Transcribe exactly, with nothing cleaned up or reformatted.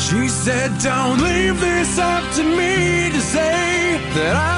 She said, don't leave this up to me to say that